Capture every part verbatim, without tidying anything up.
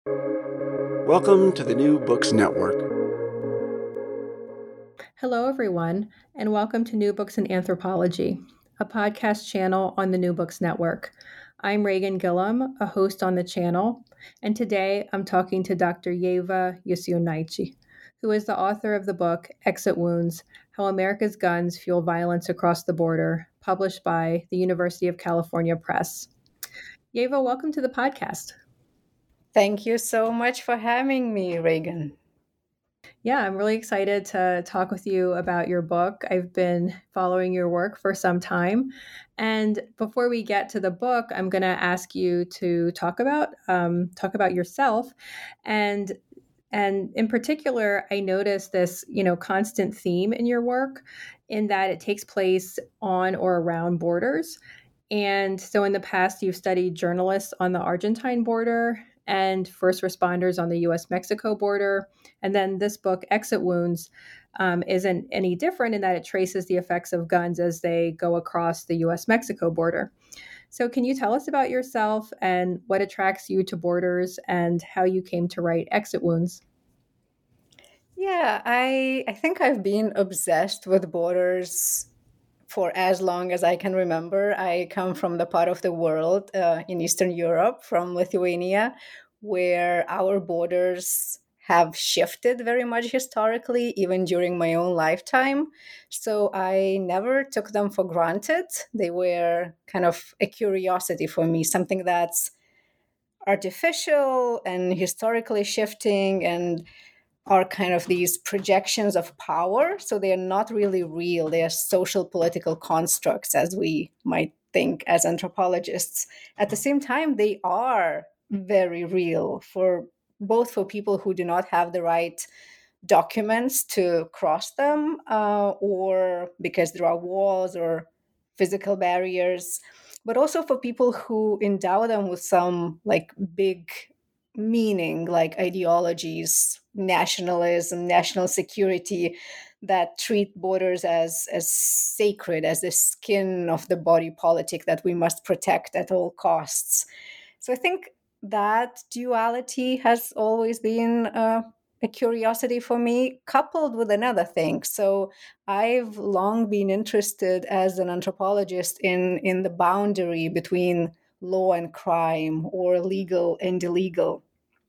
Welcome to the New Books Network. Hello, everyone, and welcome to New Books in Anthropology, a podcast channel on the New Books Network. I'm Reagan Gillum, a host on the channel, and today I'm talking to Doctor Yeva Yisionaichi, who is the author of the book Exit Wounds: How America's Guns Fuel Violence Across the Border, published by the University of California Press. Yeva, welcome to the podcast. Thank you so much for having me, Reagan. Yeah, I'm really excited to talk with you about your book. I've been following your work for some time. And before we get to the book, I'm going to ask you to talk about um, talk about yourself. And and in particular, I noticed this, you know, constant theme in your work in that it takes place on or around borders. And so in the past, you've studied journalists on the Argentine border and first responders on the U S Mexico border. And then this book, Exit Wounds, um, isn't any different in that it traces the effects of guns as they go across the U S Mexico border. So, can you tell us about yourself and what attracts you to borders and how you came to write Exit Wounds? Yeah, I I think I've been obsessed with borders for as long as I can remember. I come from the part of the world uh, in Eastern Europe, from Lithuania, where our borders have shifted very much historically, even during my own lifetime. So I never took them for granted. They were kind of a curiosity for me, something that's artificial and historically shifting and are kind of these projections of power. So they are not really real. They are social political constructs, as we might think as anthropologists. At the same time, they are very real for both for people who do not have the right documents to cross them, uh, or because there are walls or physical barriers, but also for people who endow them with some like big meaning, like ideologies, nationalism, national security, that treat borders as as sacred, as the skin of the body politic that we must protect at all costs. So I think that duality has always been uh, a curiosity for me, coupled with another thing. So I've long been interested as an anthropologist in in the boundary between law and crime, or legal and illegal,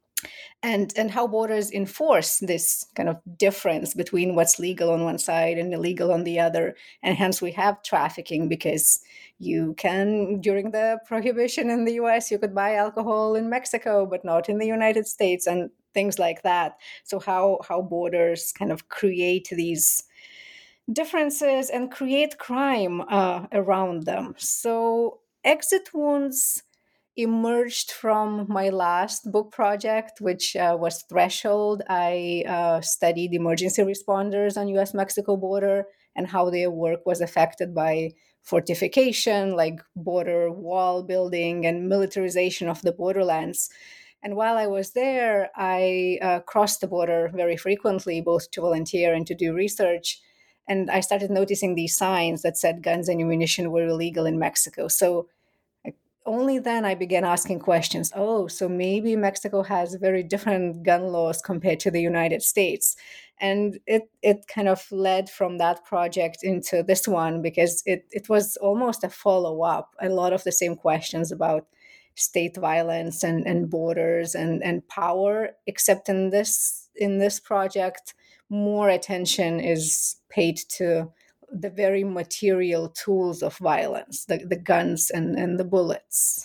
and and how borders enforce this kind of difference between what's legal on one side and illegal on the other. And hence we have trafficking, because you can, during the prohibition in the U S, you could buy alcohol in Mexico but not in the United States, and things like that. So how how borders kind of create these differences and create crime uh, around them. So Exit Wounds emerged from my last book project, which uh, was Threshold. I uh, studied emergency responders on U S Mexico border and how their work was affected by fortification, like border wall building and militarization of the borderlands. And while I was there, I uh, crossed the border very frequently, both to volunteer and to do research. And I started noticing these signs that said guns and ammunition were illegal in Mexico. So only then I began asking questions. Oh, so maybe Mexico has very different gun laws compared to the United States. And it it kind of led from that project into this one, because it, it was almost a follow-up. A lot of the same questions about state violence and, and borders and, and power, except in this in this project, more attention is paid to the very material tools of violence, the, the guns and, and the bullets.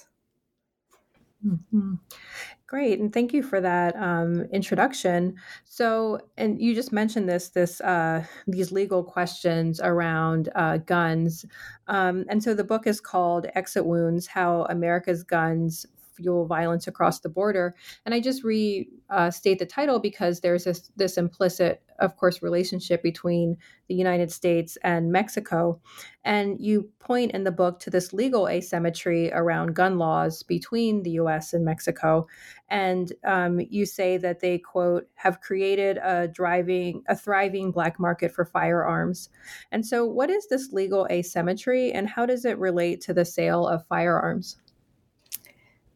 Mm-hmm. Great, and thank you for that um, introduction. So, and you just mentioned this, this uh, these legal questions around uh, guns, um, and so the book is called "Exit Wounds: How America's Guns Fuel Violence Across the Border." And I just restate uh, the title because there's this this implicit, of course, relationship between the United States and Mexico, and you point in the book to this legal asymmetry around gun laws between the U S and Mexico. And um, you say that they, quote, have created a driving, a thriving black market for firearms. And so what is this legal asymmetry and how does it relate to the sale of firearms?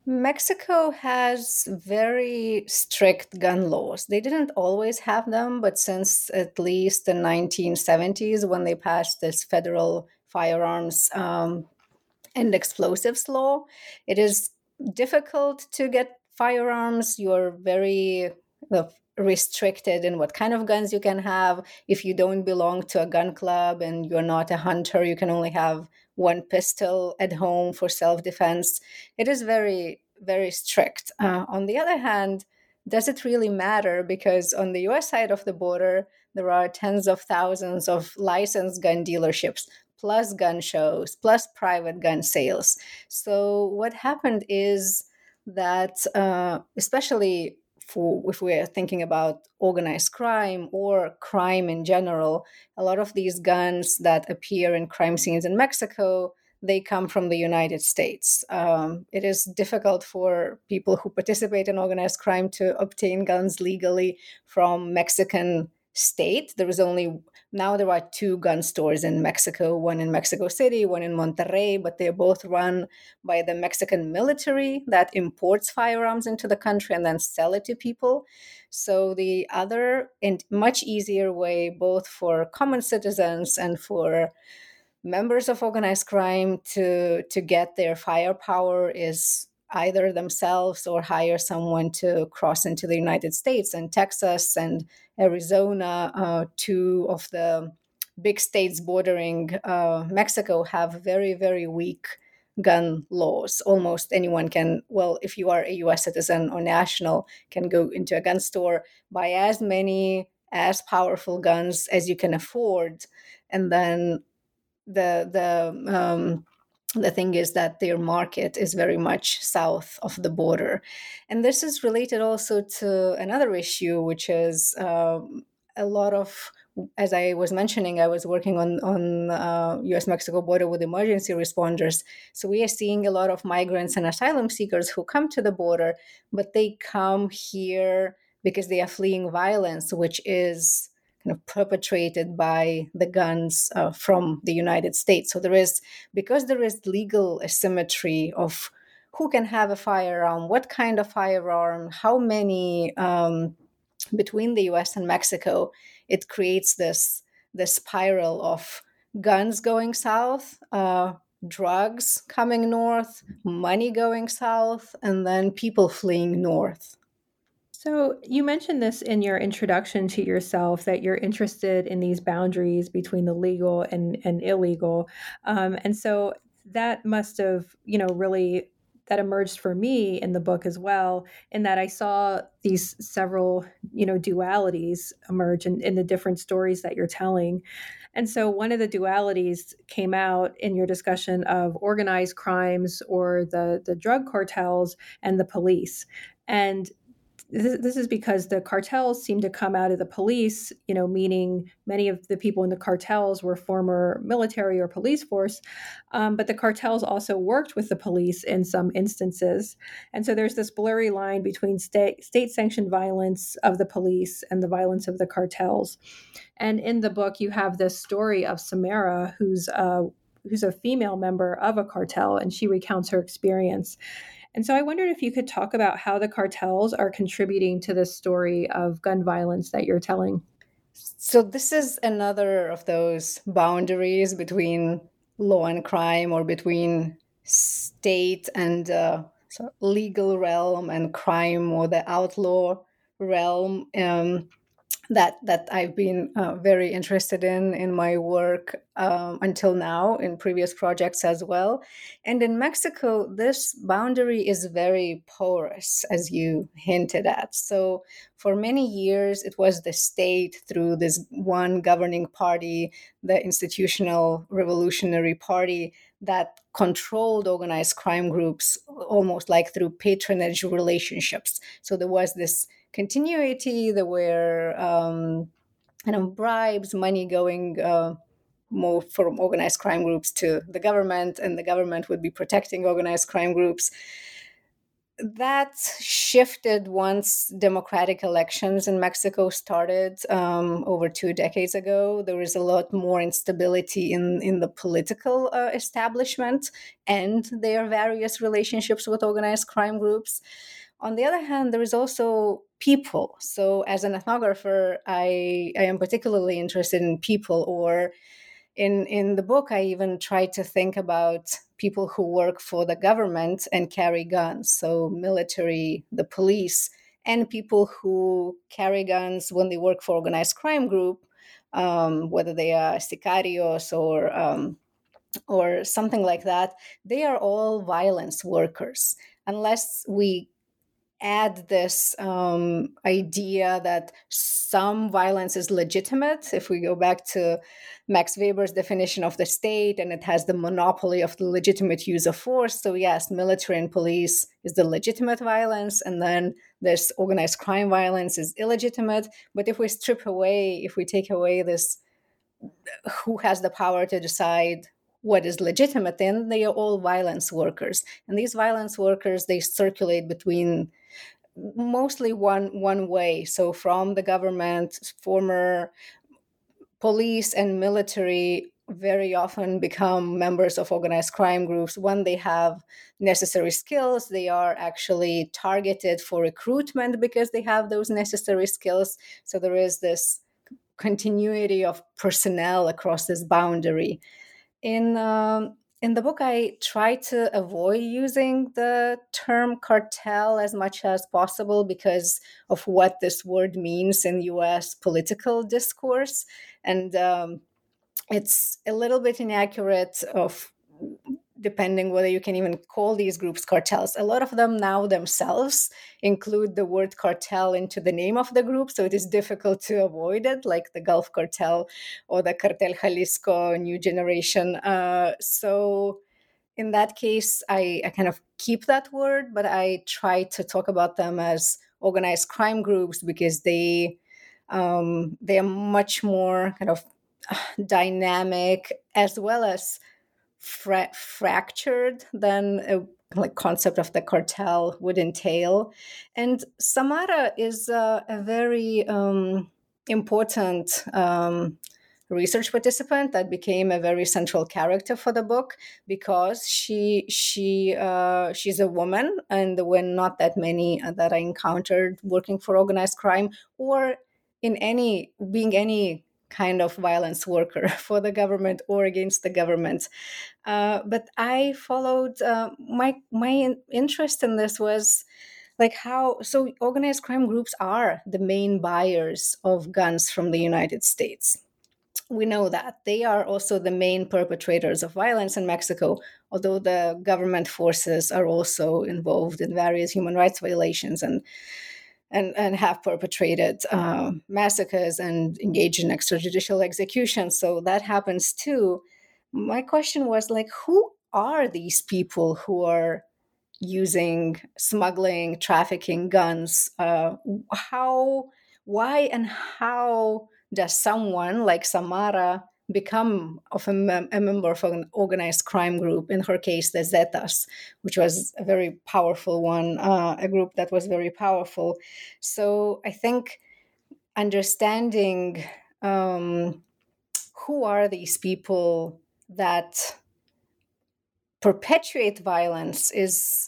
Mexico has very strict gun laws. They didn't always have them, but since at least the nineteen seventies, when they passed this federal firearms um, and explosives law, it is difficult to get firearms. You're very uh, restricted in what kind of guns you can have. If you don't belong to a gun club and you're not a hunter, you can only have one pistol at home for self-defense. It is very, very strict. Uh, on the other hand, does it really matter? Because on the U S side of the border, there are tens of thousands of licensed gun dealerships, plus gun shows, plus private gun sales. So what happened is that, uh, especially for if we're thinking about organized crime or crime in general, a lot of these guns that appear in crime scenes in Mexico, they come from the United States. Um, it is difficult for people who participate in organized crime to obtain guns legally from Mexican state. There is only now there are two gun stores in Mexico, one in Mexico City, one in Monterrey, but they're both run by the Mexican military that imports firearms into the country and then sell it to people. So the other and much easier way, both for common citizens and for members of organized crime to to get their firepower, is either themselves or hire someone to cross into the United States. And Texas and Arizona, uh, two of the big states bordering uh, Mexico, have very, very weak gun laws. Almost anyone can, well, if you are a U S citizen or national, can go into a gun store, buy as many, as powerful guns as you can afford, and then the the um, the thing is that their market is very much south of the border. And this is related also to another issue, which is um, a lot of, as I was mentioning, I was working on on uh, U S Mexico border with emergency responders. So we are seeing a lot of migrants and asylum seekers who come to the border, but they come here because they are fleeing violence, which is kind of perpetrated by the guns uh, from the United States. So there is, because there is legal asymmetry of who can have a firearm, what kind of firearm, how many um, between the U S and Mexico, it creates this, this spiral of guns going south, uh, drugs coming north, money going south, and then people fleeing north. So, you mentioned this in your introduction to yourself that you're interested in these boundaries between the legal and, and illegal. Um, and so that must have, you know, really, that emerged for me in the book as well, in that I saw these several, you know, dualities emerge in, in the different stories that you're telling. And so one of the dualities came out in your discussion of organized crimes or the, the drug cartels and the police. And this is because the cartels seem to come out of the police, you know, meaning many of the people in the cartels were former military or police force, um, but the cartels also worked with the police in some instances. And so there's this blurry line between state, state-sanctioned violence of the police and the violence of the cartels. And in the book, you have this story of Samara, who's a, who's a female member of a cartel, and she recounts her experience. And so I wondered if you could talk about how the cartels are contributing to this story of gun violence that you're telling. So this is another of those boundaries between law and crime, or between state and uh, legal realm and crime, or the outlaw realm. Um, that that I've been uh, very interested in in my work um, until now, in previous projects as well. And in Mexico, this boundary is very porous, as you hinted at. So for many years, it was the state, through this one governing party, the Institutional Revolutionary Party, that controlled organized crime groups, almost like through patronage relationships. So there was this continuity. There were um, kind of bribes, money going uh, more from organized crime groups to the government, and the government would be protecting organized crime groups. that shifted once democratic elections in Mexico started um, over two decades ago. There was a lot more instability in, in the political uh, establishment and their various relationships with organized crime groups. On the other hand, there is also people. So as an ethnographer, I, I am particularly interested in people, or in, in the book, I even try to think about people who work for the government and carry guns. So military, the police, and people who carry guns when they work for organized crime group, um, whether they are sicarios or um, or something like that. They are all violence workers, unless we add this um, idea that some violence is legitimate. If we go back to Max Weber's definition of the state, and it has the monopoly of the legitimate use of force. So yes, military and police is the legitimate violence, and then this organized crime violence is illegitimate. But if we strip away, if we take away this, who has the power to decide what is legitimate, then they are all violence workers. And these violence workers, they circulate between mostly one one way. So from the government, former police and military very often become members of organized crime groups. When they have necessary skills, they are actually targeted for recruitment because they have those necessary skills. So there is this continuity of personnel across this boundary. In um, in the book, I try to avoid using the term cartel as much as possible because of what this word means in U S political discourse. And um, it's a little bit inaccurate of depending whether you can even call these groups cartels. A lot of them now themselves include the word cartel into the name of the group, so it is difficult to avoid it, like the Gulf Cartel or the Cartel Jalisco New Generation. Uh, so in that case, I, I kind of keep that word, but I try to talk about them as organized crime groups because they um, they are much more kind of dynamic as well as fra- fractured than a like concept of the cartel would entail. And Samara is a, a very um, important um, research participant that became a very central character for the book because she she uh, she's a woman, and there were not that many that I encountered working for organized crime or in any being any kind of violence worker for the government or against the government. Uh, but I followed uh, my my interest in this was like how so organized crime groups are the main buyers of guns from the United States. We know that they are also the main perpetrators of violence in Mexico, although the government forces are also involved in various human rights violations and and, and have perpetrated uh, massacres and engaged in extrajudicial executions. So that happens too. My question was like, who are these people who are using, smuggling, trafficking guns? Uh, how, why, and how does someone like Samara become of a, mem- a member of an organized crime group? In her case, the Zetas, which was a very powerful one, uh, a group that was very powerful. So I think understanding um, who are these people that perpetuate violence is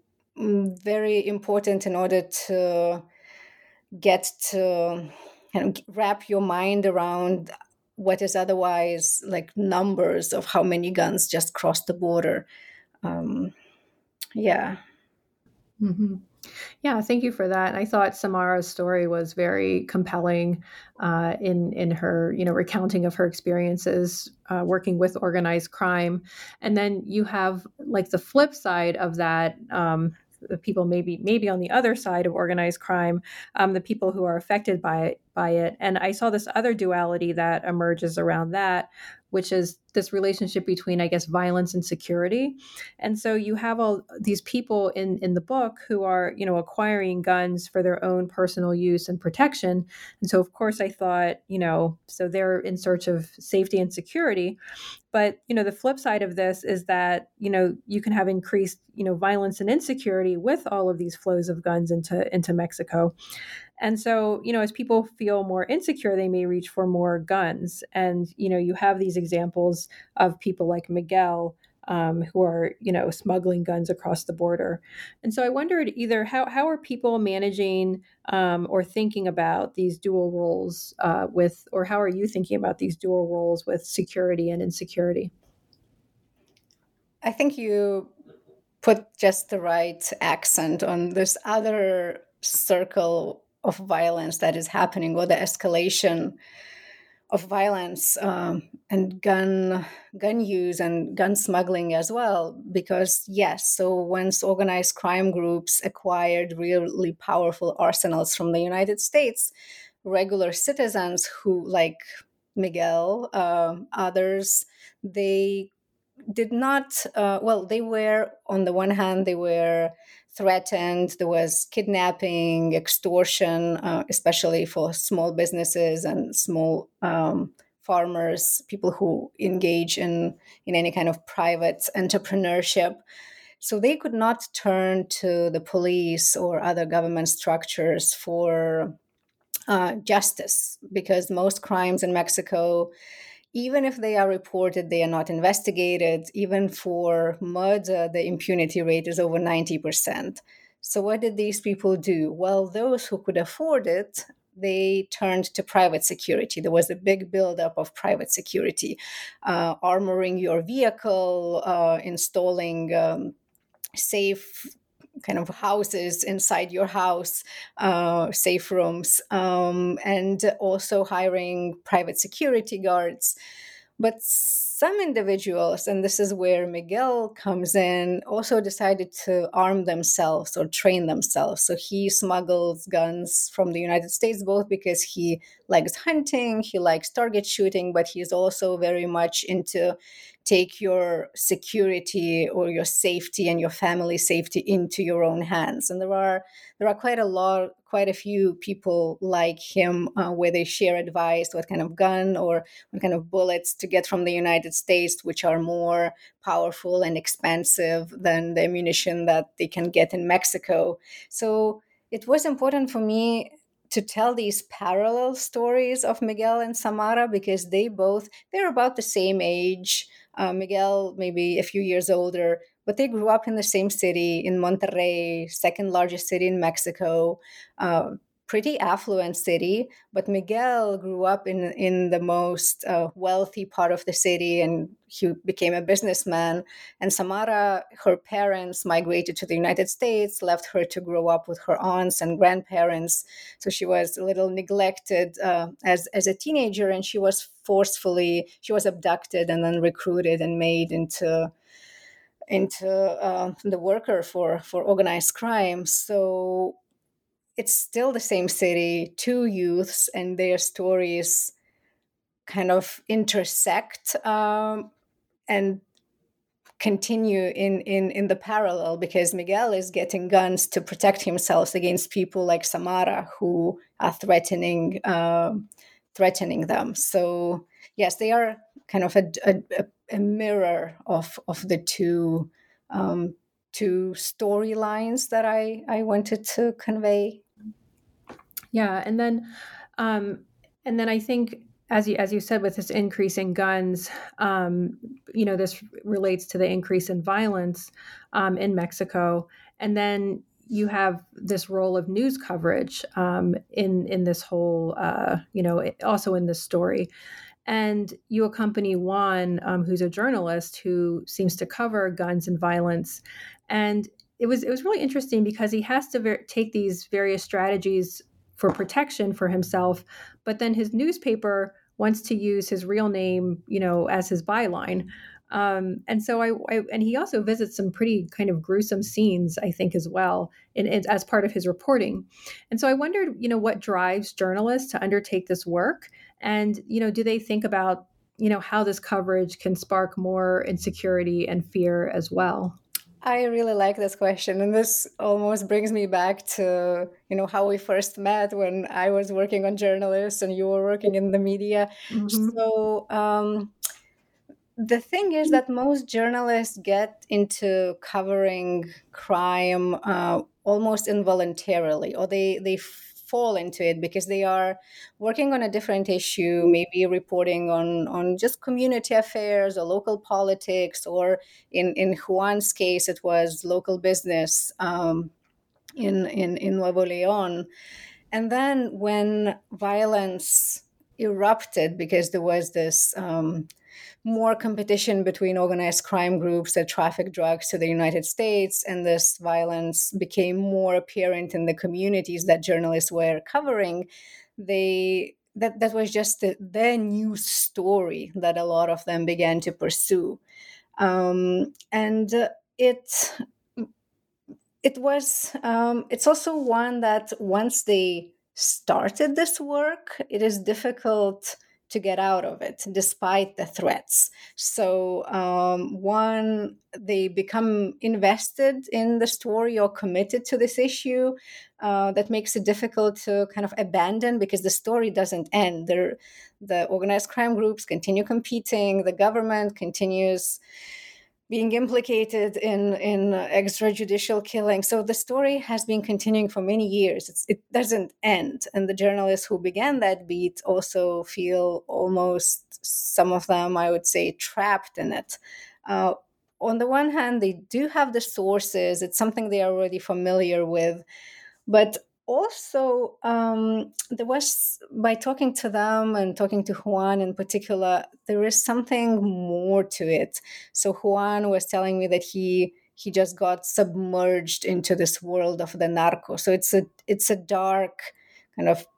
very important in order to get to kind of wrap your mind around what is otherwise like numbers of how many guns just crossed the border. Um, yeah. Mm-hmm. Yeah, thank you for that. I thought Samara's story was very compelling uh, in in her, you know, recounting of her experiences uh, working with organized crime, and then you have like the flip side of that. Um, the people maybe maybe on the other side of organized crime, um, the people who are affected by it by it. And I saw this other duality that emerges around that, which is this relationship between, I guess, violence and security. And so you have all these people in, in the book who are, you know, acquiring guns for their own personal use and protection. And so, of course, I thought, you know, so they're in search of safety and security. But, you know, the flip side of this is that, you know, you can have increased, you know, violence and insecurity with all of these flows of guns into, into Mexico. And so, you know, as people feel more insecure, they may reach for more guns. And, you know, you have these examples of people like Miguel, um, who are, you know, smuggling guns across the border. And so I wondered either how, how are people managing um, or thinking about these dual roles uh, with, or how are you thinking about these dual roles with security and insecurity? I think you put just the right accent on this other circle of violence that is happening, or the escalation of violence um, and gun gun use and gun smuggling as well. Because yes, so once organized crime groups acquired really powerful arsenals from the United States, regular citizens who, like Miguel, uh, others, they did not, uh, well, they were, on the one hand, they were threatened. There was kidnapping, extortion, uh, especially for small businesses and small um, farmers, people who engage in, in any kind of private entrepreneurship. So they could not turn to the police or other government structures for uh, justice, because most crimes in Mexico, even if they are reported, they are not investigated. Even for murder, the impunity rate is over ninety percent. So what did these people do? Well, those who could afford it, they turned to private security. There was a big buildup of private security, uh, armoring your vehicle, uh, installing um, safe kind of houses inside your house, uh, safe rooms, um, and also hiring private security guards. But some individuals, and this is where Miguel comes in, also decided to arm themselves or train themselves. So he smuggles guns from the United States, both because he likes hunting, he likes target shooting, but he's also very much into take your security or your safety and your family safety into your own hands. And there are there are quite a lot, quite a few people like him, uh, where they share advice, what kind of gun or what kind of bullets to get from the United States, which are more powerful and expensive than the ammunition that they can get in Mexico. So it was important for me to tell these parallel stories of Miguel and Samara, because they both, they're about the same age. Uh, Miguel, maybe a few years older, but they grew up in the same city in Monterrey, second largest city in Mexico, uh, pretty affluent city. But Miguel grew up in, in the most uh, wealthy part of the city, and he became a businessman. And Samara, her parents migrated to the United States, left her to grow up with her aunts and grandparents. So she was a little neglected uh, as, as a teenager, and she was forcefully, she was abducted and then recruited and made into into uh, the worker for, for organized crime. So it's still the same city, two youths, and their stories kind of intersect um, and continue in, in, in the parallel, because Miguel is getting guns to protect himself against people like Samara who are threatening uh, threatening them. So yes, they are kind of a, a, a mirror of of the two um, two storylines that I, I wanted to convey. Yeah, and then um, and then I think, as you as you said, with this increase in guns, um, you know, this relates to the increase in violence um, in Mexico, and then you have this role of news coverage um, in in this whole, uh, you know, also in this story. And you accompany Juan, um, who's a journalist who seems to cover guns and violence. And it was it was really interesting because he has to ver- take these various strategies for protection for himself, but then his newspaper wants to use his real name, you know, as his byline. Um, and so I, I, and he also visits some pretty kind of gruesome scenes, I think, as well, in, in, as part of his reporting. And so I wondered, you know, what drives journalists to undertake this work, and you know, do they think about, you know, how this coverage can spark more insecurity and fear as well? I really like this question, and this almost brings me back to, you know, how we first met when I was working on journalists and you were working in the media. Mm-hmm. So um, the thing is that most journalists get into covering crime uh, almost involuntarily, or they they fall into it because they are working on a different issue, maybe reporting on on just community affairs or local politics, or in in Juan's case, it was local business um, in in in Nuevo León. And then when violence erupted because there was this um, more competition between organized crime groups that traffic drugs to the United States, and this violence became more apparent in the communities that journalists were covering, they that, that was just the, the news story that a lot of them began to pursue. Um, and uh, it it was um, it's also one that once they started this work, it is difficult to get out of it despite the threats. So um, one, they become invested in the story or committed to this issue. Uh, that makes it difficult to kind of abandon, because the story doesn't end. They're, the organized crime groups continue competing, the government continues being implicated in in extrajudicial killing. So the story has been continuing for many years. It's, it doesn't end, and the journalists who began that beat also feel almost, some of them, I would say, trapped in it. Uh, on the one hand, they do have the sources; it's something they are already familiar with, but also um, there was, by talking to them and talking to Juan in particular, there is something more to it. So Juan was telling me that he he just got submerged into this world of the narco. So it's a it's a dark kind of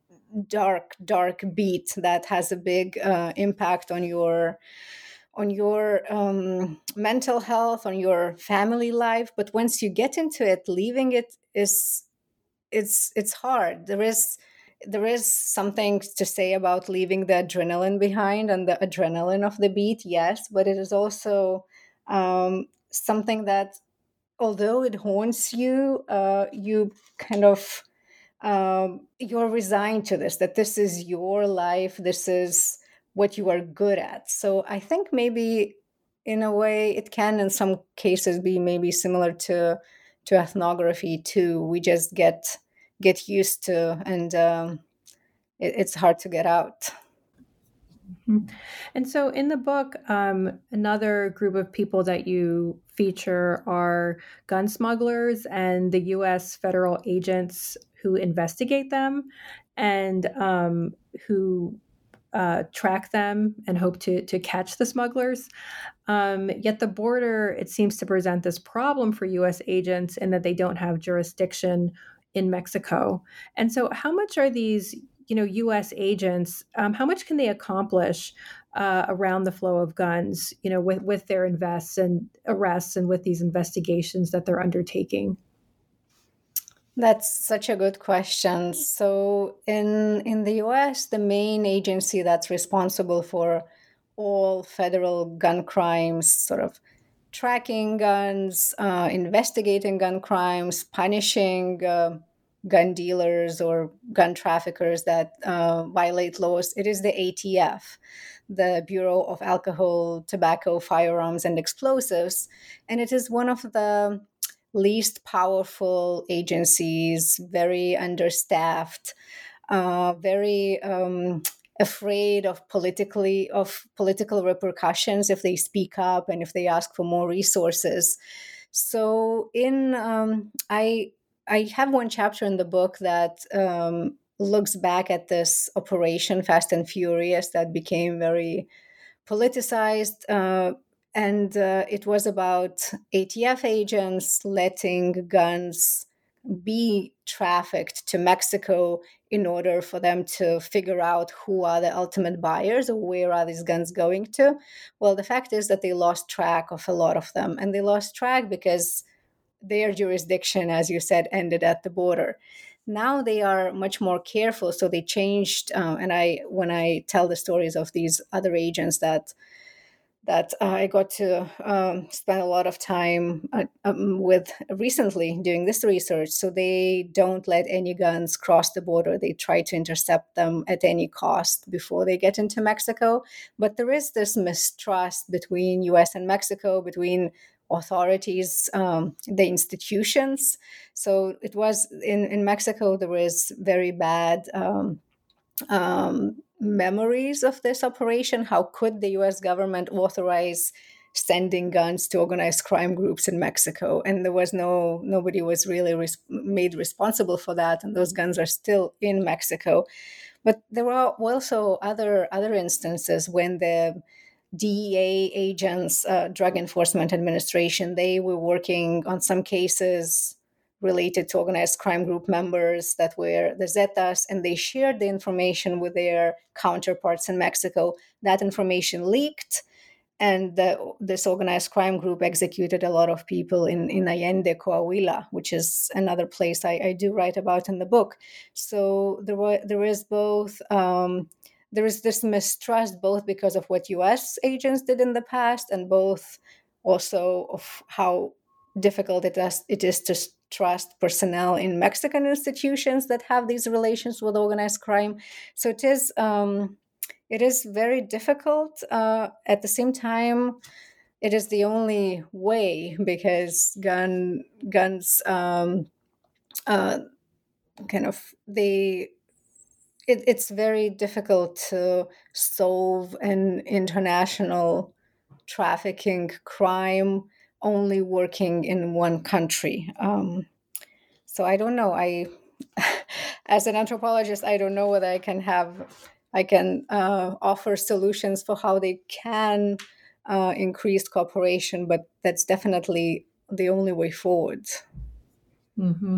dark dark beat that has a big uh, impact on your on your um, mental health, on your family life. But once you get into it, leaving it is it's it's hard. There is there is something to say about leaving the adrenaline behind and the adrenaline of the beat, yes, but it is also um, something that, although it haunts you, uh, you kind of um, you're resigned to this, that this is your life, this is what you are good at. So I think maybe in a way it can in some cases be maybe similar to to ethnography too. We just get get used to, and um, it, it's hard to get out. Mhm. And so in the book, um, another group of people that you feature are gun smugglers and the U S federal agents who investigate them and um, who uh, track them and hope to, to catch the smugglers. Um, yet the border, it seems to present this problem for U S agents in that they don't have jurisdiction in Mexico. And so how much are these, you know, U S agents, um, how much can they accomplish uh, around the flow of guns, you know, with, with their invests and arrests and with these investigations that they're undertaking? That's such a good question. So in in the U S, the main agency that's responsible for all federal gun crimes, sort of tracking guns, uh, investigating gun crimes, punishing uh, gun dealers or gun traffickers that uh, violate laws, it is the A T F, the Bureau of Alcohol, Tobacco, Firearms, and Explosives. And it is one of the least powerful agencies, very understaffed, uh, very um, afraid of politically of political repercussions if they speak up and if they ask for more resources. So, in um, I I have one chapter in the book that um, looks back at this Operation Fast and Furious that became very politicized. Uh, and uh, it was about A T F agents letting guns be trafficked to Mexico in order for them to figure out who are the ultimate buyers or where are these guns going to. Well, the fact is that they lost track of a lot of them, and they lost track because their jurisdiction, as you said, ended at the border. Now they are much more careful, so they changed. Uh, and I, when I tell the stories of these other agents that that uh, I got to um, spend a lot of time uh, um, with recently doing this research. So they don't let any guns cross the border. They try to intercept them at any cost before they get into Mexico. But there is this mistrust between U S and Mexico, between authorities, um, the institutions. So it was in, in Mexico, there was very bad um, um, memories of this operation. How could the U S government authorize sending guns to organized crime groups in Mexico? And there was no, nobody was really res- made responsible for that. And those guns are still in Mexico. But there are also other, other instances when the D E A agents, uh, Drug Enforcement Administration, they were working on some cases related to organized crime group members that were the Zetas, and they shared the information with their counterparts in Mexico. That information leaked, and the, this organized crime group executed a lot of people in, in Allende, Coahuila, which is another place I, I do write about in the book. So there, were, there is both... Um, there is this mistrust both because of what U S agents did in the past and both also of how difficult it is, it is to trust personnel in Mexican institutions that have these relations with organized crime. So it is um, it is very difficult. Uh, at the same time, it is the only way because gun guns um, uh, kind of they. It, it's very difficult to solve an international trafficking crime only working in one country. Um, so I don't know. I, as an anthropologist, I don't know whether I can have, I can uh, offer solutions for how they can uh, increase cooperation, but that's definitely the only way forward. Mm-hmm.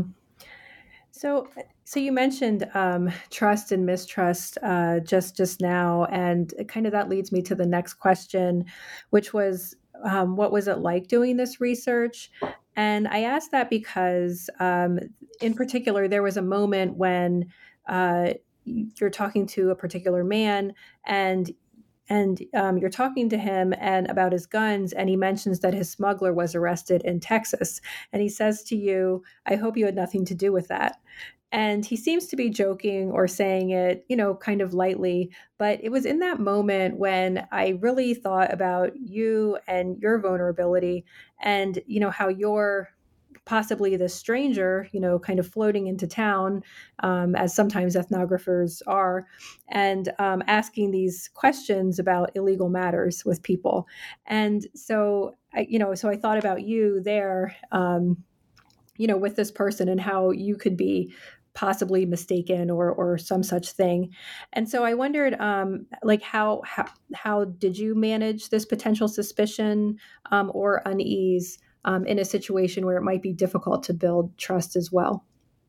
So, so you mentioned um, trust and mistrust uh, just just now, and kind of that leads me to the next question, which was, um, what was it like doing this research? And I asked that because, um, in particular, there was a moment when uh, you're talking to a particular man, and and um, you're talking to him and about his guns, and he mentions that his smuggler was arrested in Texas, and he says to you, "I hope you had nothing to do with that." And he seems to be joking or saying it, you know, kind of lightly. But it was in that moment when I really thought about you and your vulnerability and, you know, how you're possibly the stranger, you know, kind of floating into town, um, as sometimes ethnographers are, and um, asking these questions about illegal matters with people. And so, I, you know, so I thought about you there, um, you know, with this person and how you could be possibly mistaken or or some such thing. And so I wondered, um, like, how how how did you manage this potential suspicion um, or unease um, in a situation where it might be difficult to build trust as well?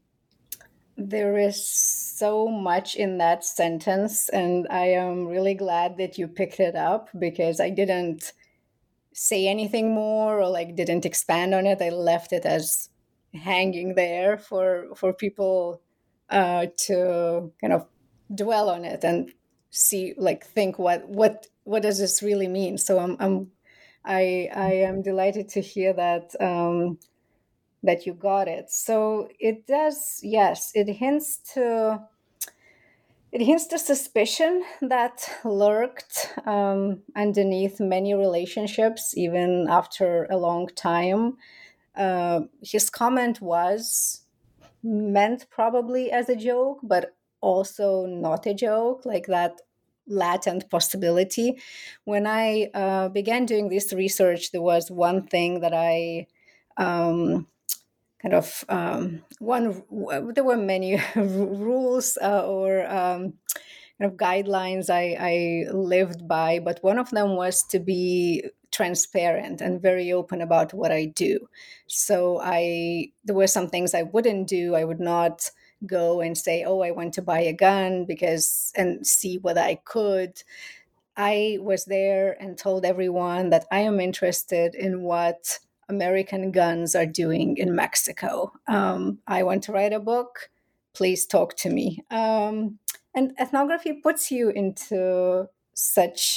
There is so much in that sentence, and I am really glad that you picked it up because I didn't say anything more or like didn't expand on it. I left it as hanging there for for people uh, to kind of dwell on it and see, like, think what what what does this really mean. So I'm I'm I I am delighted to hear that um, that you got it. So it does, yes, it hints to it hints to suspicion that lurked um, underneath many relationships, even after a long time. Uh, his comment was meant probably as a joke, but also not a joke, like that latent possibility. When I uh, began doing this research, there was one thing that I um, kind of um, one. There were many rules uh, or um, kind of guidelines I, I lived by, but one of them was to be transparent and very open about what I do. So I there were some things I wouldn't do. I would not go and say, "Oh, I went to buy a gun," because and see whether I could. I was there and told everyone that I am interested in what American guns are doing in Mexico. Um, I want to write a book. Please talk to me. Um, and ethnography puts you into such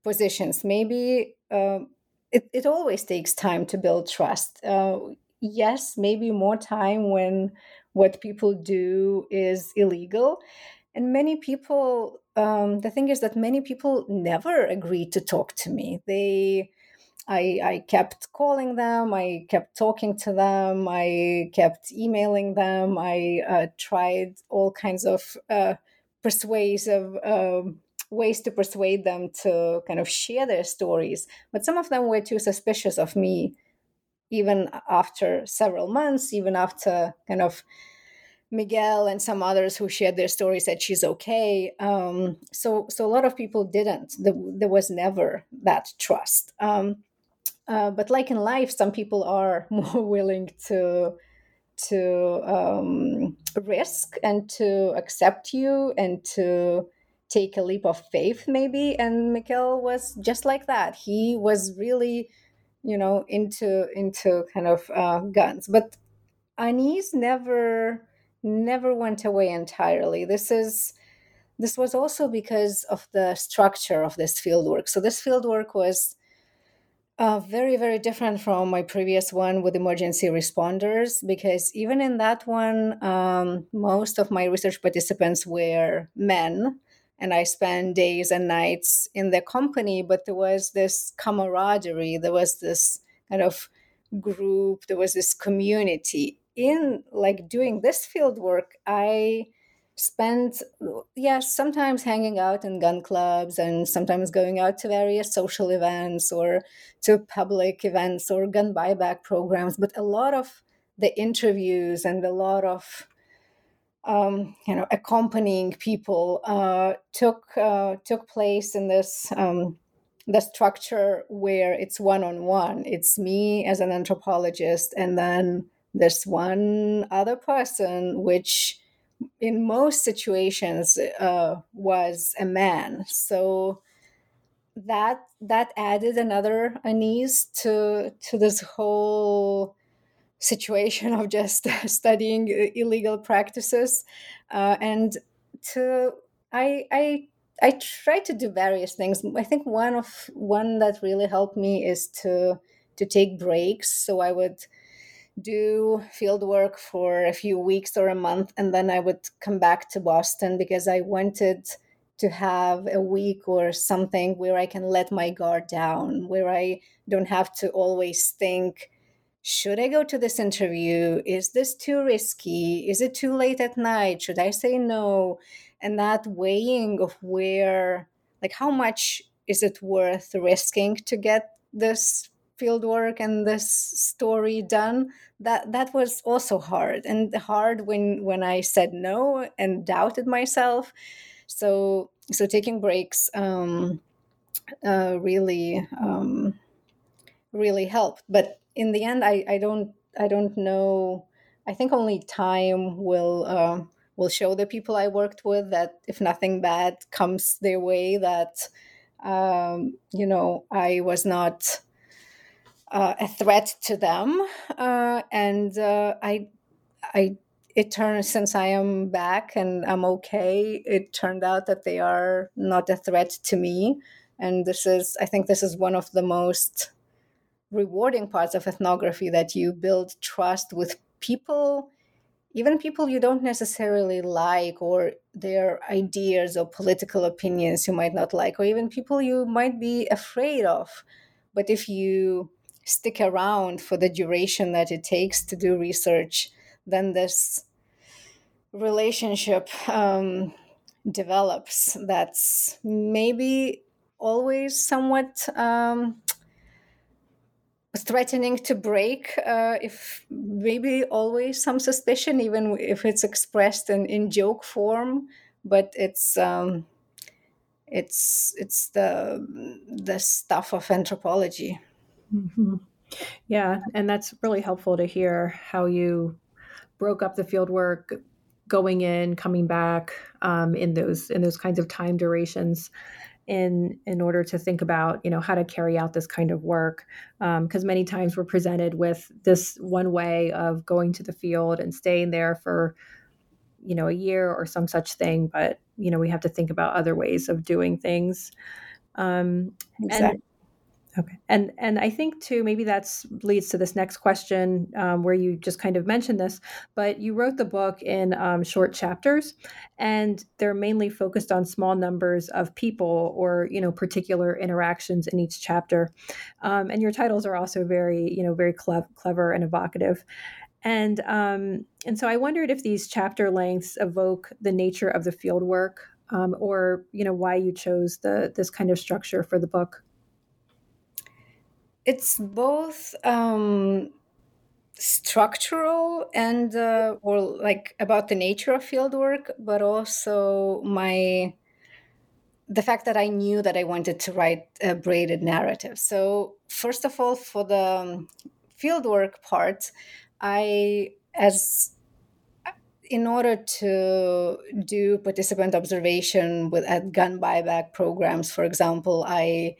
positions. Maybe um, it, it always takes time to build trust. Uh, yes, maybe more time when what people do is illegal. And many people, um, the thing is that many people never agreed to talk to me. They, I, I kept calling them, I kept talking to them, I kept emailing them, I uh, tried all kinds of uh, persuasive um, ways to persuade them to kind of share their stories. But some of them were too suspicious of me, even after several months, even after kind of Miguel and some others who shared their story said she's okay. Um, so, so a lot of people didn't. There, there was never that trust. Um, uh, but like in life, some people are more willing to to um, risk and to accept you and to take a leap of faith, maybe. And Miguel was just like that. He was really, you know, into into kind of uh, guns. But Anis never never went away entirely. This is this was also because of the structure of this fieldwork. So this fieldwork was uh, very, very different from my previous one with emergency responders, because even in that one, um, most of my research participants were men, and I spent days and nights in their company, but there was this camaraderie, there was this kind of group, there was this community. In like doing this field work, I spent, yes, sometimes hanging out in gun clubs and sometimes going out to various social events or to public events or gun buyback programs, but a lot of the interviews and a lot of um, you know accompanying people uh, took uh, took place in this um, the structure where it's one-on-one. It's me as an anthropologist and then this one other person, which in most situations uh, was a man. So that that added another unease to to this whole situation of just studying illegal practices, uh, and to I I I try to do various things. I think one of one that really helped me is to to take breaks. So I would do field work for a few weeks or a month, and then I would come back to Boston because I wanted to have a week or something where I can let my guard down, where I don't have to always think, should I go to this interview? Is this too risky? Is it too late at night? Should I say no? And that weighing of where, like, how much is it worth risking to get this field work and this story done? That that was also hard, and hard when when I said no and doubted myself. So so taking breaks um, uh, really um, really helped. But in the end, I, I don't I don't know. I think only time will uh, will show the people I worked with that if nothing bad comes their way, that um, you know I was not uh, a threat to them, uh, and uh, I I it turned since I am back and I'm okay. It turned out that they are not a threat to me, and this is I think this is one of the most rewarding parts of ethnography, that you build trust with people, even people you don't necessarily like, or their ideas or political opinions you might not like, or even people you might be afraid of. But if you stick around for the duration that it takes to do research, then this relationship um, develops that's maybe always somewhat um, threatening to break, uh, if maybe always some suspicion, even if it's expressed in, in joke form, but it's um, it's it's the the stuff of anthropology. Mm-hmm. Yeah, and that's really helpful to hear how you broke up the field work, going in, coming back, um, in those in those kinds of time durations, in in order to think about, you know, how to carry out this kind of work, because um, many times we're presented with this one way of going to the field and staying there for, you know, a year or some such thing, but you know we have to think about other ways of doing things. Um, Exactly. and Okay. And and I think too, maybe that's leads to this next question, um, where you just kind of mentioned this, but you wrote the book in um, short chapters, and they're mainly focused on small numbers of people or you know particular interactions in each chapter. Um, and your titles are also very you know very clev- clever and evocative. And um, and so I wondered if these chapter lengths evoke the nature of the field work, um, or you know why you chose the this kind of structure for the book. It's both um, structural and uh, or like about the nature of fieldwork, but also my the fact that I knew that I wanted to write a braided narrative. So first of all, for the um, fieldwork part, I as in order to do participant observation with at gun buyback programs, for example, I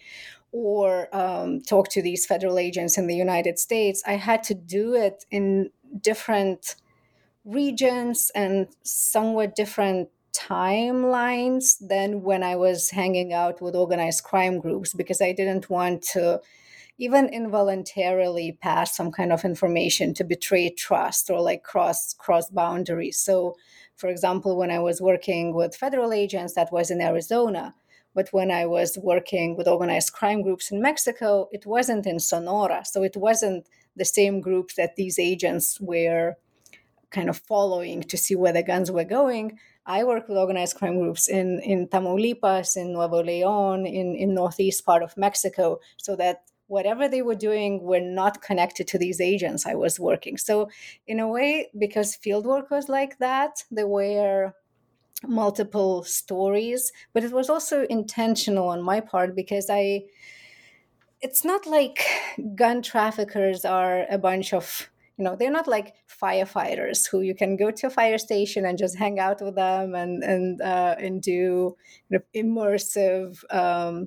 or um, talk to these federal agents in the United States, I had to do it in different regions and somewhat different timelines than when I was hanging out with organized crime groups, because I didn't want to even involuntarily pass some kind of information to betray trust or like cross cross boundaries. So for example, when I was working with federal agents, that was in Arizona. But when I was working with organized crime groups in Mexico, it wasn't in Sonora. So it wasn't the same groups that these agents were kind of following to see where the guns were going. I work with organized crime groups in, in Tamaulipas, in Nuevo León, in, in northeast part of Mexico, so that whatever they were doing were not connected to these agents I was working. So in a way, because fieldwork was like that, there were multiple stories, but it was also intentional on my part because I it's not like gun traffickers are a bunch of you know they're not like firefighters who you can go to a fire station and just hang out with them and and uh, and do you know, immersive um,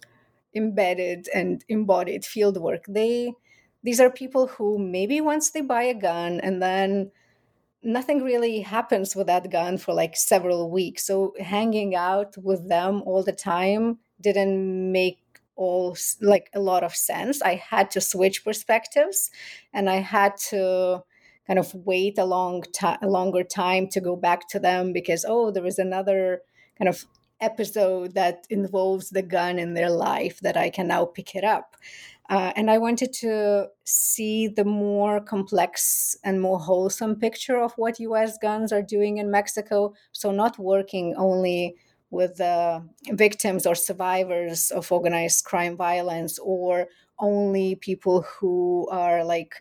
embedded and embodied field work. They these are people who maybe once they buy a gun and then nothing really happens with that gun for like several weeks. So hanging out with them all the time didn't make all like a lot of sense. I had to switch perspectives, and I had to kind of wait a long time, a longer time to go back to them because oh, there is another kind of episode that involves the gun in their life that I can now pick it up. Uh, and I wanted to see the more complex and more wholesome picture of what U S guns are doing in Mexico. So, not working only with uh, victims or survivors of organized crime violence, or only people who are like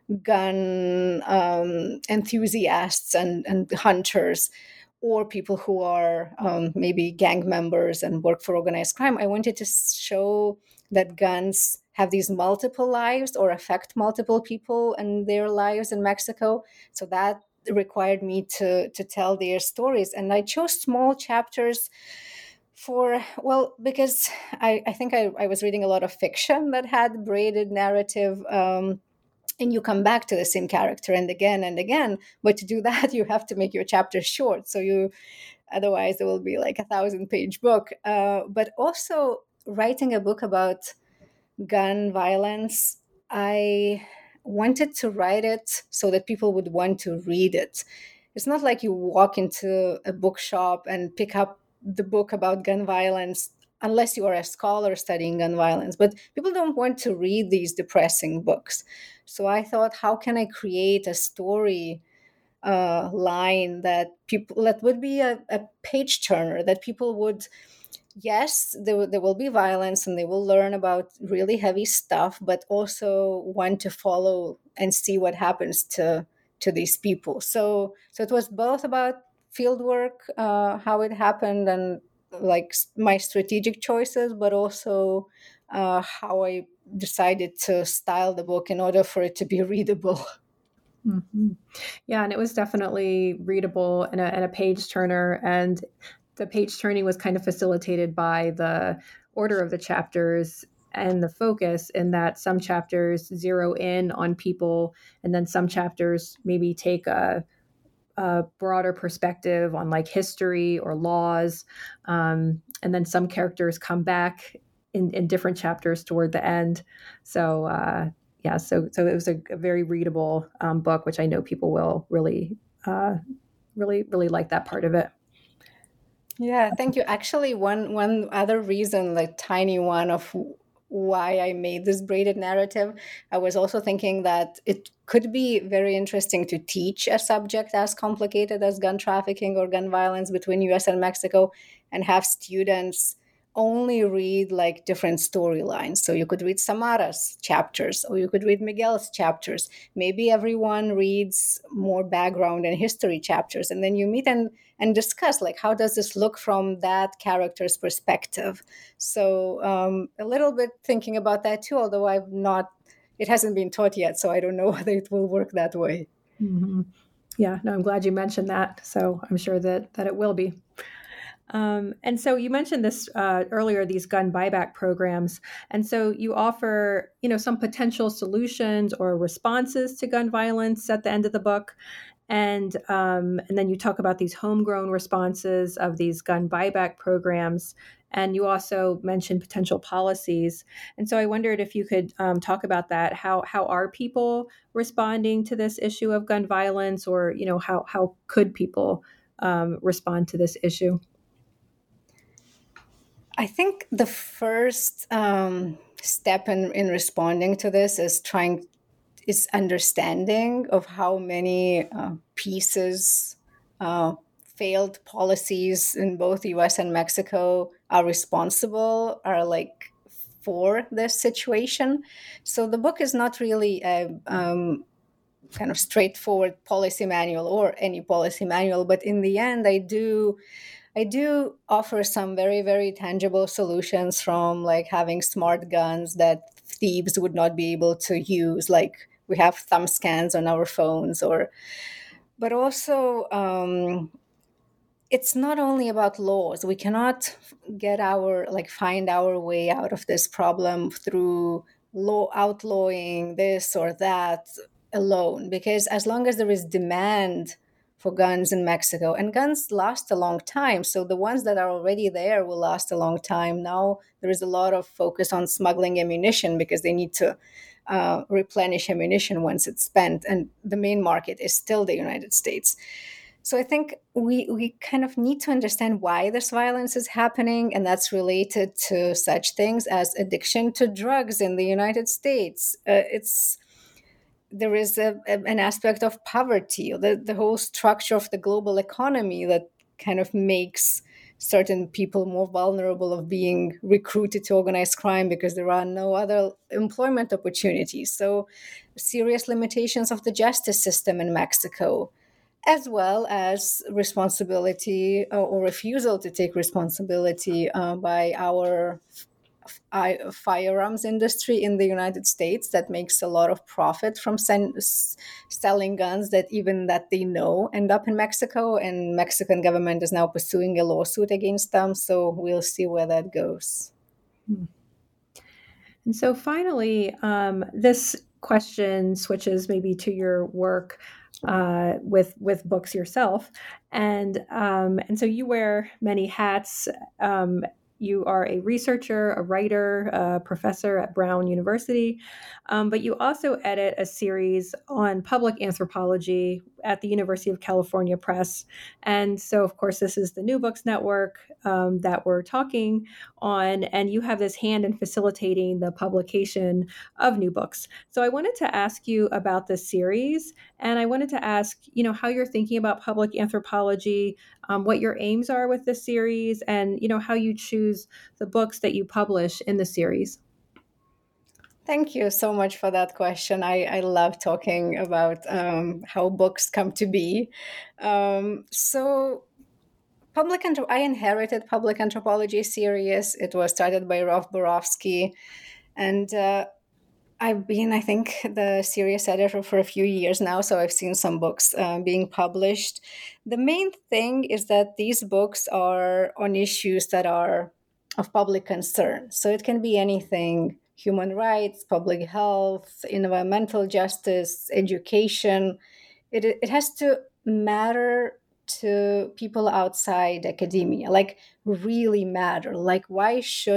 gun um, enthusiasts and, and hunters, or people who are um, maybe gang members and work for organized crime. I wanted to show that guns have these multiple lives or affect multiple people and their lives in Mexico. So that required me to to tell their stories. And I chose small chapters for, well, because I, I think I, I was reading a lot of fiction that had braided narrative. Um, and you come back to the same character and again and again. But to do that, you have to make your chapters short. So you, otherwise, there will be like a thousand page book. Uh, but also writing a book about gun violence, I wanted to write it so that people would want to read it. It's not like you walk into a bookshop and pick up the book about gun violence unless you are a scholar studying gun violence, but people don't want to read these depressing books. So I thought, how can I create a story uh, line that people that would be a, a page turner, that people would, yes, there, will- there will be violence and they will learn about really heavy stuff, but also want to follow and see what happens to to these people. So so it was both about field work, uh, how it happened, and like s- my strategic choices, but also uh, how I decided to style the book in order for it to be readable. Hmm. Yeah, and it was definitely readable and a, and a page turner. And the page turning was kind of facilitated by the order of the chapters and the focus, in that some chapters zero in on people, and then some chapters maybe take a, a broader perspective on like history or laws. Um, and then some characters come back in, in different chapters toward the end. So uh, yeah, so so it was a, a very readable um, book, which I know people will really, uh, really, really like that part of it. Yeah, thank you. Actually, one one other reason, like tiny one of why I made this braided narrative, I was also thinking that it could be very interesting to teach a subject as complicated as gun trafficking or gun violence between U S and Mexico and have students only read like different storylines. So you could read Samara's chapters or you could read Miguel's chapters. Maybe everyone reads more background and history chapters, and then you meet and and discuss like how does this look from that character's perspective. So um, a little bit thinking about that too, although I've not, it hasn't been taught yet, so I don't know whether it will work that way. Mm-hmm. Yeah, no, I'm glad you mentioned that. So I'm sure that that it will be. Um, and so you mentioned this uh, earlier, these gun buyback programs. And so you offer, you know, some potential solutions or responses to gun violence at the end of the book. And um, and then you talk about these homegrown responses of these gun buyback programs. And you also mentioned potential policies. And so I wondered if you could um, talk about that. How how are people responding to this issue of gun violence, or you know how how could people um, respond to this issue? I think the first um, step in, in responding to this is trying is understanding of how many uh, pieces, uh, failed policies in both U S and Mexico are responsible, are like for this situation. So the book is not really a um, kind of straightforward policy manual or any policy manual, but in the end, I do I do offer some very, very tangible solutions, from like having smart guns that thieves would not be able to use, like we have thumb scans on our phones, or but also um, it's not only about laws. We cannot get our like find our way out of this problem through law outlawing this or that alone, because as long as there is demand for guns in Mexico, and guns last a long time, so the ones that are already there will last a long time. Now there is a lot of focus on smuggling ammunition because they need to uh, replenish ammunition once it's spent, and the main market is still the United States. So I think we we kind of need to understand why this violence is happening, and that's related to such things as addiction to drugs in the United States. Uh, it's there is a, a, an aspect of poverty, the, the whole structure of the global economy that kind of makes certain people more vulnerable of being recruited to organized crime because there are no other employment opportunities. So serious limitations of the justice system in Mexico, as well as responsibility uh, or refusal to take responsibility uh, by our I, firearms industry in the United States that makes a lot of profit from sen- s- selling guns that even that they know end up in Mexico, and Mexican government is now pursuing a lawsuit against them. So we'll see where that goes. And so finally, um, this question switches maybe to your work uh, with with books yourself, and um, and so you wear many hats. Um, you are a researcher, a writer, a professor at Brown University, um, but you also edit a series on public anthropology at the University of California Press. And so, of course, this is the New Books Network um, that we're talking on, and you have this hand in facilitating the publication of new books. So I wanted to ask you about this series, and I wanted to ask, you know, how you're thinking about public anthropology, um, what your aims are with this series, and, you know, how you choose the books that you publish in the series. Thank you so much for that question. I, I love talking about um, how books come to be. Um, so Public anthrop- I inherited Public Anthropology series. It was started by Rolf Borowski, and uh, I've been, I think, the series editor for a few years now, so I've seen some books uh, being published. The main thing is that these books are on issues that are of public concern. So it can be anything: human rights, public health, environmental justice, education. It, it has to matter to people outside academia, like really matter. Like, why should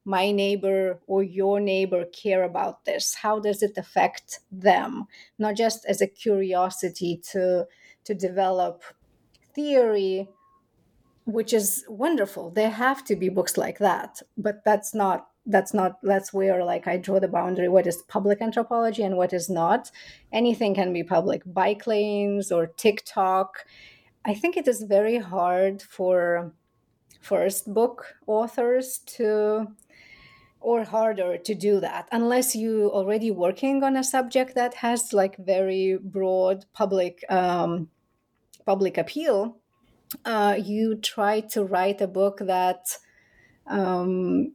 my neighbor or your neighbor care about this? How does it affect them? Not just as a curiosity to to develop theory, which is wonderful. There have to be books like that, but that's not that's not that's where like I draw the boundary. What is public anthropology and what is not? Anything can be public. Bike lanes or TikTok. I think it is very hard for first book authors to, or harder to do that, unless you already working on a subject that has like very broad public um, public appeal. Uh, you try to write a book that um,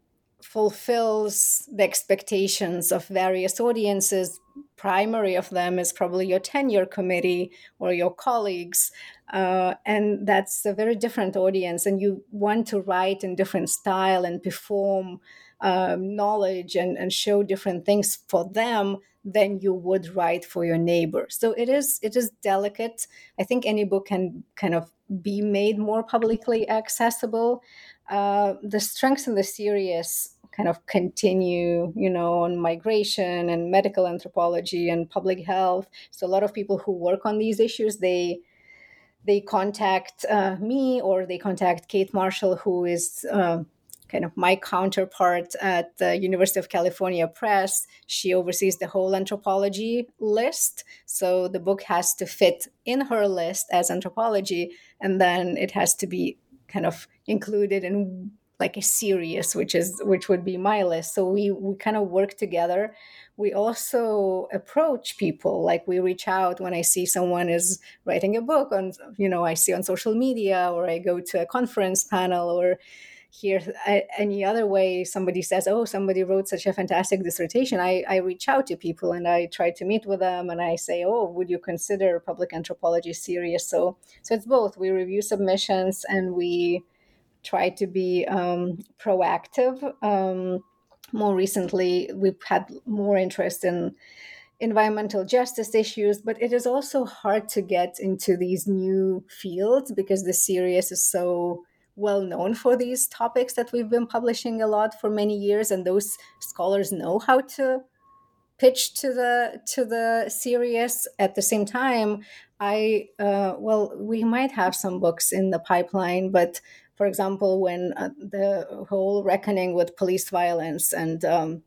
fulfills the expectations of various audiences. Primary of them is probably your tenure committee or your colleagues. Uh, and that's a very different audience. And you want to write in different style and perform um, knowledge and, and show different things for them than you would write for your neighbor. So it is it is delicate. I think any book can kind of be made more publicly accessible. Uh, the strengths in the series kind of continue, you know, on migration and medical anthropology and public health. So a lot of people who work on these issues, they they contact uh, me or they contact Kate Marshall, who is uh, kind of my counterpart at the University of California Press. She oversees the whole anthropology list. So the book has to fit in her list as anthropology, and then it has to be kind of included in like a series, which is which would be my list. So we we kind of work together. We also approach people, like we reach out when I see someone is writing a book on, you know, I see on social media, or I go to a conference panel, or hear any other way somebody says, oh, somebody wrote such a fantastic dissertation. I, I reach out to people and I try to meet with them and I say, oh, would you consider public anthropology series? So, so it's both. We review submissions and we try to be um, proactive. Um, more recently, we've had more interest in environmental justice issues, but it is also hard to get into these new fields because the series is so well known for these topics that we've been publishing a lot for many years, and those scholars know how to pitch to the to the series. At the same time, I uh, well, we might have some books in the pipeline, but for example, when uh, the whole reckoning with police violence and um,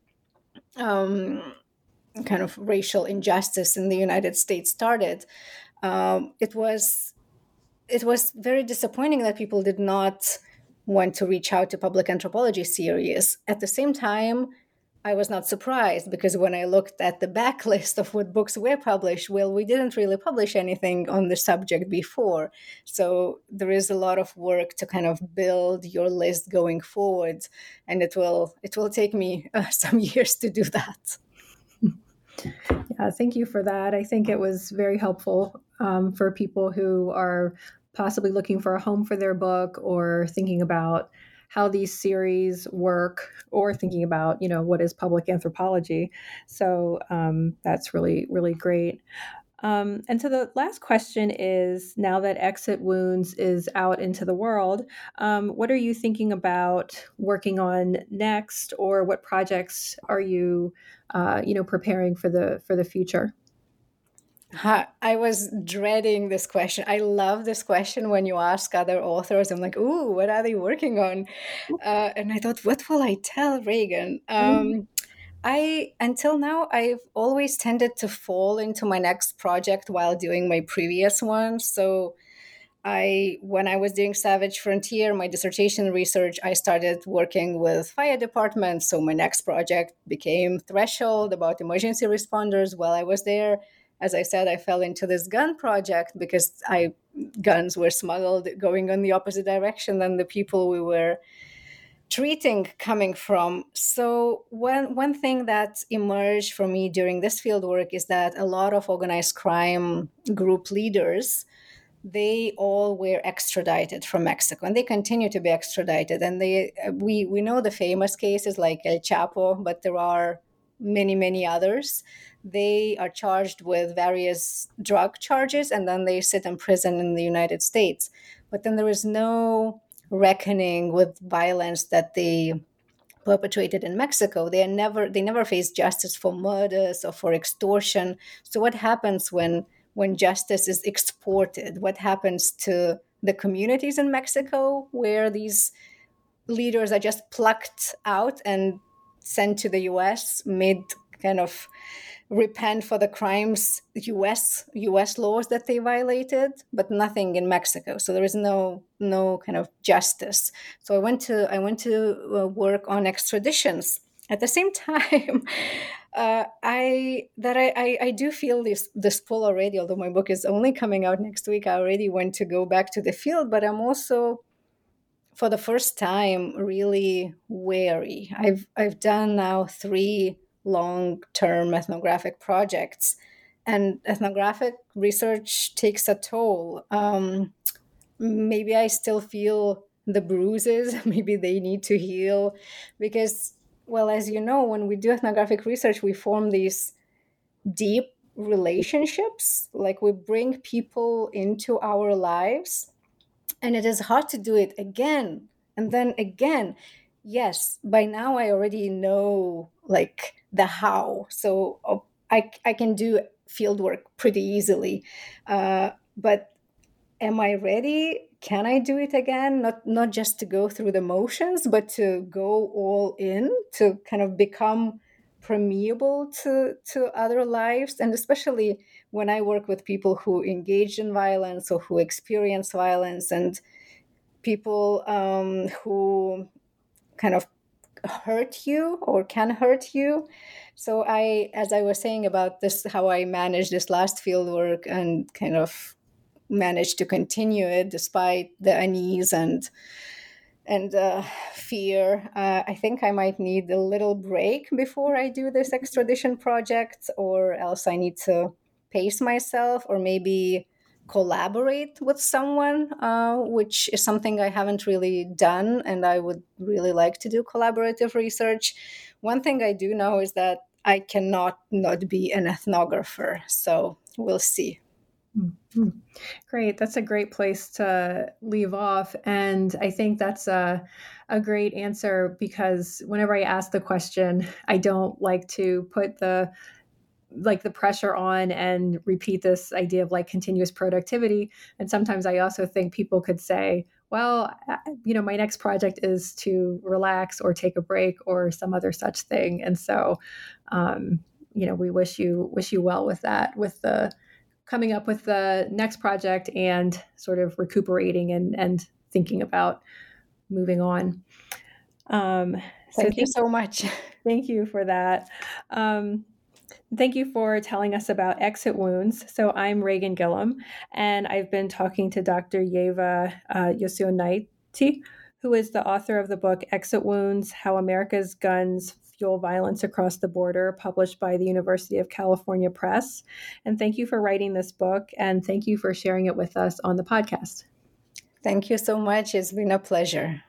um, kind of racial injustice in the United States started, um, it was it was very disappointing that people did not want to reach out to public anthropology series. At the same time, I was not surprised, because when I looked at the backlist of what books were published, well, we didn't really publish anything on the subject before. So there is a lot of work to kind of build your list going forward, and it will it will take me uh, some years to do that. Yeah, thank you for that. I think it was very helpful um, for people who are possibly looking for a home for their book, or thinking about how these series work, or thinking about, you know, what is public anthropology. So um, that's really, really great. Um, and so the last question is, now that Exit Wounds is out into the world, um, what are you thinking about working on next, or what projects are you, uh, you know, preparing for the for the future? I was dreading this question. I love this question when you ask other authors. I'm like, ooh, what are they working on? Uh, and I thought, what will I tell Reagan? Um, I until now, I've always tended to fall into my next project while doing my previous one. So I, when I was doing Savage Frontier, my dissertation research, I started working with fire departments. So my next project became Threshold, about emergency responders while I was there. As I said, I fell into this gun project because I guns were smuggled going in the opposite direction than the people we were treating coming from. So one, one thing that emerged for me during this fieldwork is that a lot of organized crime group leaders, they all were extradited from Mexico, and they continue to be extradited. And they we we know the famous cases like El Chapo, but there are many, many others. They are charged with various drug charges, and then they sit in prison in the United States. But then there is no reckoning with violence that they perpetrated in Mexico. They are never they never face justice for murders or for extortion. So what happens when when justice is exported? What happens to the communities in Mexico where these leaders are just plucked out and sent to the U S mid kind of repent for the crimes U S U S laws that they violated, but nothing in Mexico. So there is no no kind of justice. So I went to I went to uh, work on extraditions. At the same time, uh, I that I, I I do feel this this pull already. Although my book is only coming out next week, I already went to go back to the field. But I'm also, for the first time, really wary. I've I've done now three long-term ethnographic projects, and ethnographic research takes a toll. Um, maybe I still feel the bruises. Maybe they need to heal, because, well, as you know, when we do ethnographic research, we form these deep relationships. Like, we bring people into our lives, and it is hard to do it again and then again. Yes, by now I already know, like, the how. So uh, I, I can do field work pretty easily. Uh, but am I ready? Can I do it again? Not not just to go through the motions, but to go all in, to kind of become permeable to, to other lives. And especially when I work with people who engage in violence or who experience violence, and people um, who kind of hurt you or can hurt you. So I, as I was saying about this, how I managed this last field work and kind of managed to continue it despite the unease and and uh, fear. Uh, I think I might need a little break before I do this extradition project, or else I need to pace myself, or maybe collaborate with someone, uh, which is something I haven't really done, and I would really like to do collaborative research. One thing I do know is that I cannot not be an ethnographer, so we'll see. Mm-hmm. Great. That's a great place to leave off. And I think that's a, a great answer, because whenever I ask the question, I don't like to put the like the pressure on and repeat this idea of like continuous productivity. And sometimes I also think people could say, well, you know, my next project is to relax or take a break or some other such thing. And so, um, you know, we wish you wish you well with that, with the coming up with the next project and sort of recuperating and, and thinking about moving on. Um, so thank you so much. Thank you for that. Um, thank you for telling us about exit wounds. So I'm Reagan Gillum, and I've been talking to Doctor Yeva uh, Yosionaitė, who is the author of the book Exit Wounds: How America's Guns Fuel Violence Across the Border, published by the University of California Press. And thank you for writing this book, and thank you for sharing it with us on the podcast. Thank you so much. It's been a pleasure.